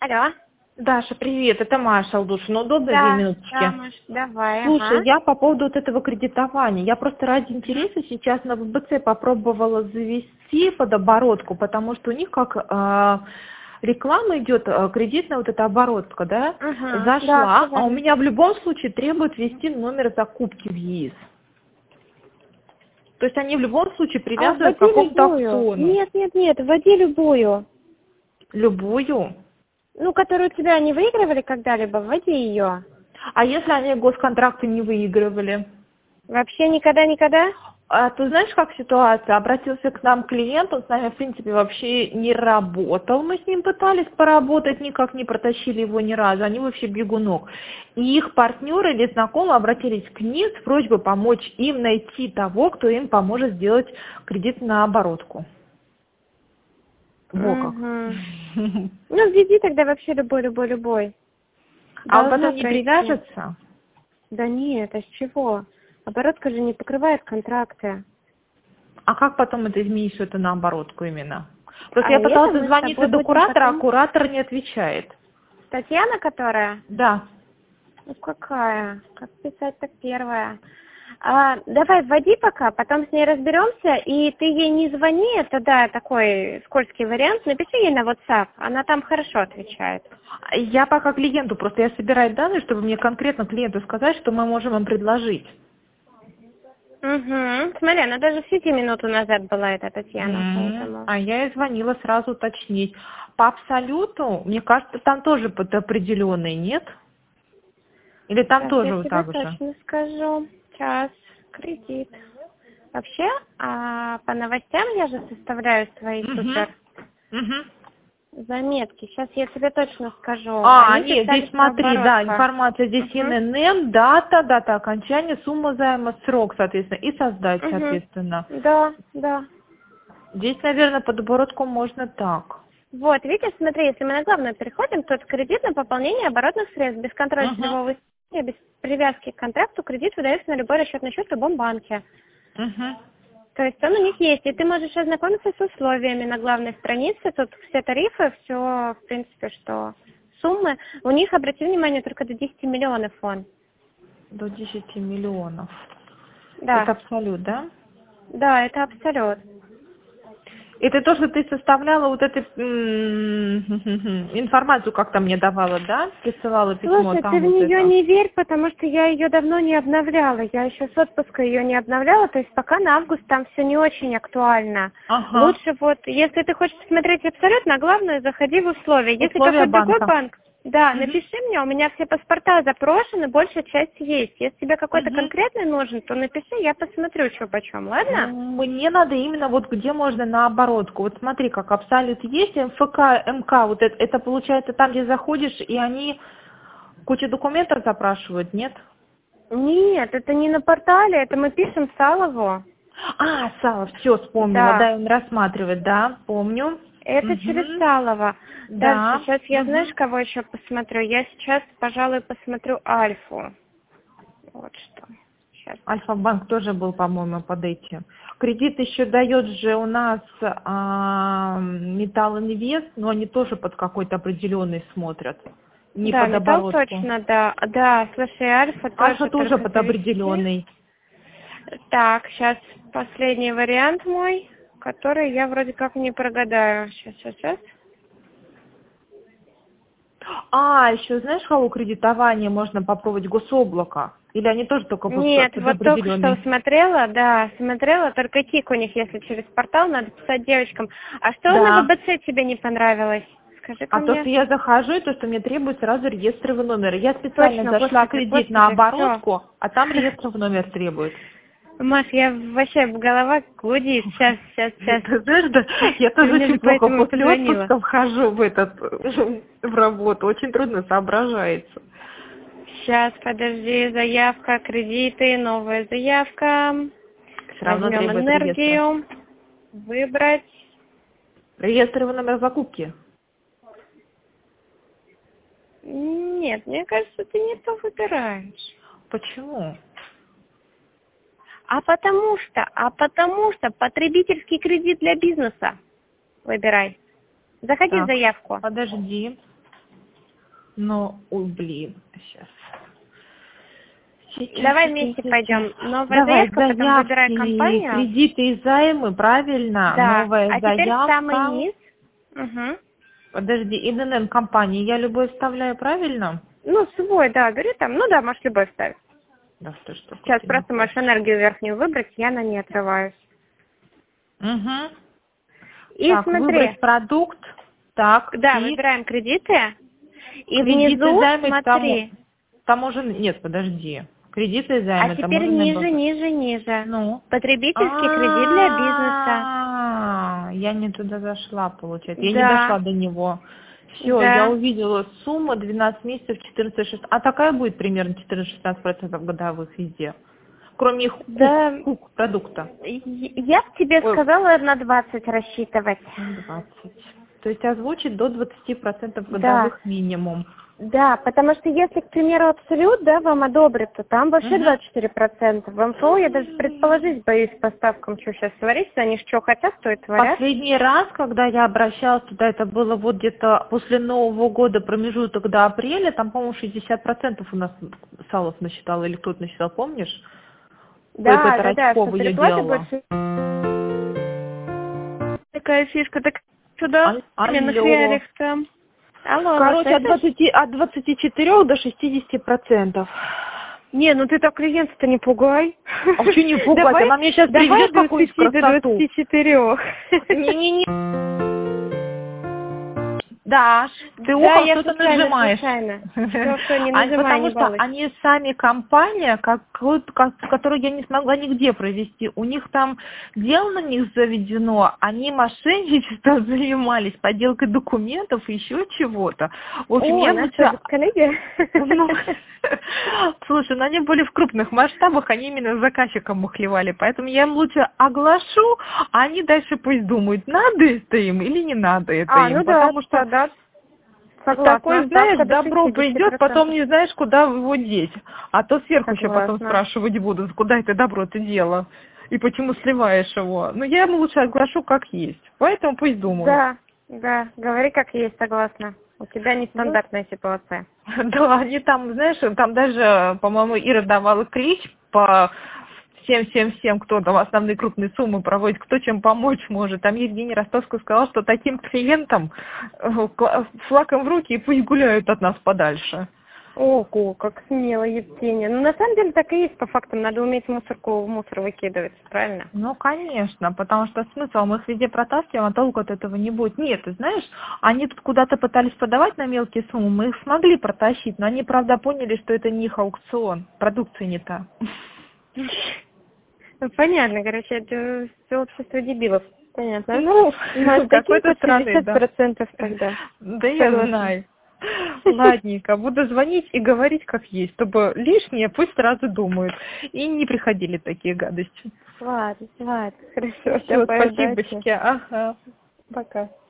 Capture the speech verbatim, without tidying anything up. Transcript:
Алло. Даша, привет, это Маша Алдушина. Удобно, две Да, минуточки? да, Маш, давай, Слушай, ага. я по поводу вот этого кредитования. Я просто ради интереса сейчас на вэ бэ цэ попробовала завести под оборотку, потому что у них как э, реклама идет, э, кредитная вот эта оборотка, да, Угу. Да, все зашла, а у верно. меня в любом случае требует ввести номер закупки в е и эс. То есть они в любом случае А привязывают к вводи какому-то любую. опциону. Нет, нет, нет, вводи любую. Любую. Ну, которую у тебя не выигрывали когда-либо, вводи ее. А если они госконтракты не выигрывали? Вообще никогда-никогда? А ты знаешь, как ситуация? Обратился к нам клиент, он с нами, в принципе, вообще не работал. Мы с ним пытались поработать, никак не протащили его ни разу. Они вообще бегунок. И их партнеры или знакомые обратились к ним с просьбой помочь им найти того, кто им поможет сделать кредит на оборотку. Во как. Угу. Ну, введи тогда вообще любой, любой, любой. А он Должно потом не пройти. привяжется? Да нет, а с чего? Оборотка же не покрывает контракты. А как потом это изменить, что это на оборотку именно? Просто А я это пыталась мы с дозвониться тобой до будем куратора, а потом... куратор не отвечает. Татьяна, которая? Да. Ну какая? Как писать так первая? А, давай вводи пока, потом с ней разберемся, и ты ей не звони, это да, такой скользкий вариант, напиши ей на WhatsApp, она там хорошо отвечает. Я пока клиенту, просто я собираю данные, чтобы мне конкретно клиенту сказать, что мы можем им предложить. Угу. Смотри, она даже в сети минуту назад была, эта Татьяна, М, поэтому... А я ей звонила сразу уточнить. По абсолюту, мне кажется, там тоже под определенный, нет? Или там Сейчас я тоже вот тебе так же? точно скажу. Сейчас, кредит. Вообще, а, по новостям я же составляю свои Угу. супер Угу. заметки. Сейчас я тебе точно скажу. А, Они нет, писали, здесь что смотри, да, оборотка. информация здесь Угу. эн эн эм, дата, дата окончания, сумма займа, срок, соответственно, и создать, Угу. соответственно. Да, да. Здесь, наверное, под оборотку можно так. Вот, видишь, смотри, если мы на главное переходим, то это кредит на пополнение оборотных средств без контроля Угу. целевого источника, без привязки к контракту, кредит выдается на любой расчетный счет в любом банке. Угу. То есть он у них есть, и ты можешь ознакомиться с условиями на главной странице, тут все тарифы, все, в принципе, что суммы. У них, обрати внимание, только до десяти миллионов он. До десяти миллионов. Да, Это абсолют, да? да, это абсолют. Это то, что ты составляла вот эту м, информацию, как-то мне давала, да? Присылала письмо, Слушай, ты там в вот нее это. не верь, потому что я ее давно не обновляла. Я еще с отпуска ее не обновляла, то есть пока на август там все не очень актуально. Ага. Лучше вот, если ты хочешь посмотреть абсолютно, главное, заходи в условия. Если Условия какой-то другой банка. банк, да, Мгм. напиши мне, у меня все паспорта запрошены, большая часть есть. Если тебе какой-то Мгм. конкретный нужен, то напиши, я посмотрю, что почем, ладно? Мне надо именно вот где можно на оборотку. Вот смотри, как абсолют есть, эм эф ка, эм ка, вот это, это получается там, где заходишь, и они кучу документов запрашивают, нет? Нет, это не на портале, это мы пишем Салову. А, Сава, все, вспомнила, Да. да, он рассматривает, да, помню. Это через Угу. Салова. Дальше, Да. сейчас я, Угу. знаешь, кого еще посмотрю? Я сейчас, пожалуй, посмотрю Альфу. Вот что. Сейчас. Альфа-банк тоже был, по-моему, под этим. Кредит еще дает же у нас а, Металл Инвест, но они тоже под какой-то определенный смотрят, не Да, под металл оборотку. точно, да. Да, слушай, Альфа Альфа тоже тоже только под завести. определенный. Так, сейчас последний вариант мой, который я вроде как не прогадаю. Сейчас, сейчас, сейчас. А, еще знаешь, кого кредитование можно попробовать гособлако? Или они тоже только под, Нет, под вот только что определенный? смотрела, да, смотрела, только КИК у них, если через портал, надо писать девочкам. А что на Да. вэ бэ цэ тебе не понравилось? Скажи-ка А то, мне. что я захожу, и то, что мне требует сразу реестровый номер. Я специально Точно, зашла господи, кредит на господи, все. оборотку, а там реестровый номер требует. Маш, я вообще голова гудит. Сейчас, сейчас, сейчас. Ты знаешь, да, я Ты тоже мне же очень плохо поэтому и после позвонила. отпуска вхожу в этот, в работу. Очень трудно соображается. Сейчас, подожди, заявка, кредиты, новая заявка. Все равно Возьмем требует реестра. энергию. Выбрать. Реестровый номер закупки. Нет, мне кажется, ты не то выбираешь. Почему? А потому что, а потому что потребительский кредит для бизнеса. Выбирай. Заходи в Так, заявку. подожди. Но, ой, блин, сейчас. Сейчас, Давай сейчас, вместе сейчас. пойдем. Новая Давай, заявка, потом выбирай заявки, компанию. кредиты и займы, правильно? Да. Новая А теперь самый заявка. низ. Угу. Подожди, эн эн эн компании, я любой вставляю, правильно? Ну, свой, да, говори там. Ну да, можешь любой вставить. Да что ж такое. Сейчас просто можешь энергию верхнюю выбрать, я на ней отрываюсь. Угу. И Так, смотри. выбрать продукт. Так, Да, и выбираем кредиты. И кредиты, внизу, займы, смотри. там, таможенные, нет, подожди. Кредиты, А займы, теперь таможенные ниже, базы. ниже, ниже. Ну? Потребительский кредит для бизнеса. А, я не туда зашла, получается. Я не Да. дошла до него. Все, Да. я увидела сумму двенадцать месяцев, четырнадцать шестнадцать. А такая будет примерно четырнадцать-шестнадцать процентов годовых везде. Кроме их Да. кук, кук продукта. Я бы тебе Ой. сказала на двадцать рассчитывать. двадцать. То есть озвучить до двадцати процентов Да. годовых минимум. Да, потому что если, к примеру, Абсолют, да, вам одобрит, то там вообще Мгм. двадцать четыре процента. В эм эф о я даже предположить боюсь по ставкам, что сейчас творится. Они что хотят, то и творят. Последний раз, когда я обращалась туда, это было вот где-то после Нового года, промежуток до апреля, там, по-моему, шестьдесят процентов у нас Салов насчитал, или кто-то насчитал, помнишь? Да, Только это да, да, что Радькову я переплаты делала. больше. Такая фишка, так сюда, Аль- на Алло. хрярих там. Алло, Короче, вас от двадцати, от двадцати четырёх до шестидесяти процентов. Не, ну ты так клиента-то не пугай. А что не пугать? Давай, Она мне сейчас давай приведет до какую-нибудь двадцати до красоту. двадцати четырёх. Не-не-не. Даш, ты Да, ухо я что-то случайно, нажимаешь. случайно. Все, все, не Они- нажимай, Потому не что балуй. они сами компания, как, вот, как- которую я не смогла нигде провести. У них там дело на них заведено, они мошенничеством занимались, подделкой документов и еще чего-то. В общем, О, я наши лучше... коллеги. Ну, слушай, ну они были в крупных масштабах, они именно заказчикам мухлевали, поэтому я им лучше оглашу, а они дальше пусть думают, надо это им или не надо это А, им, ну да, потому что да, такой, согласна. знаешь, Ставка до добро шестидесяти придет, потом процентов. не знаешь, куда его деть, а то сверху еще потом Согласна. спрашивать будут, куда это добро ты дела и почему сливаешь его. Ну я им лучше оглашу как есть, поэтому пусть думают. Да, да, говори как есть, согласна. У тебя нестандартная ситуация. Да, они там, знаешь, там даже, по-моему, Ира давала клич по всем-всем-всем, кто там основные крупные суммы проводит, кто чем помочь может. Там Евгений Ростовский сказал, что таким клиентам э, кла- флаг им в руки и пусть гуляют от нас подальше. Ого, как смело, Евгения. Ну, на самом деле, так и есть, по факту. Надо уметь мусорку в мусор выкидывать, правильно? Ну, конечно, потому что смысл, мы их везде протаскиваем, а толку от этого не будет. Нет, ты знаешь, они тут куда-то пытались подавать на мелкие суммы, мы их смогли протащить, но они, правда, поняли, что это не их аукцион, продукция не та. Ну, понятно, короче, это все общество дебилов. Понятно. Ну, Ну, с какой-то таким-то стороны, шестьдесят да. процентов тогда. Да я Согласна. знаю. Ладненько, буду звонить и говорить как есть, чтобы лишнее пусть сразу думают. И не приходили такие гадости. Ладно, ладно, хорошо. Все, Давай, удачи. спасибочки. Ага. Пока.